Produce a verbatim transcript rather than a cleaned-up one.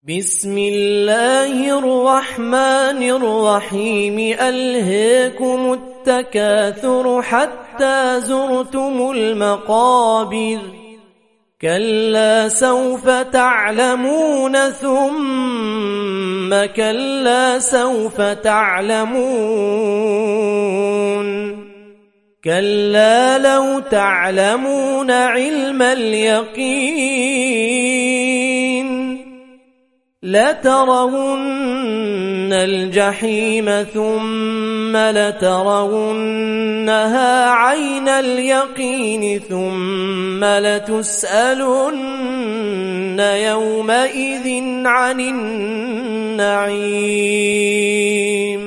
بسم الله الرحمن الرحيم ألهاكم التكاثر حتى زرتم المقابر كلا سوف تعلمون ثم كلا سوف تعلمون كلا لو تعلمون علم اليقين لترون الجحيم ثم لترونها عين اليقين ثم لتسألن يومئذ عن النعيم.